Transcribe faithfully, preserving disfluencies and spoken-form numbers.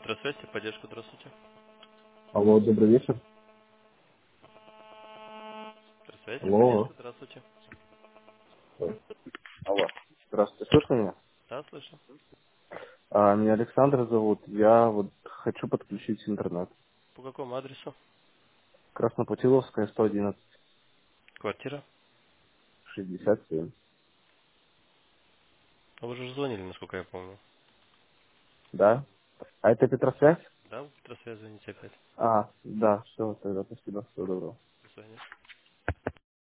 Петросвязь, поддержку, здравствуйте. Алло, добрый вечер. Петросвязь, Алло. поддержку, здравствуйте. Ой. Алло. Здравствуйте, слышно меня? Да, слышу. А, меня Александр зовут. Я вот хочу подключить интернет. По какому адресу? Краснопутиловская, сто одиннадцать, Квартира. шестьдесят семь. А вы же звонили, насколько я помню. Да? А это Петросвязь? Да, в Петросвязь звоните опять. А, да, все, тогда спасибо, всего доброго. До свидания.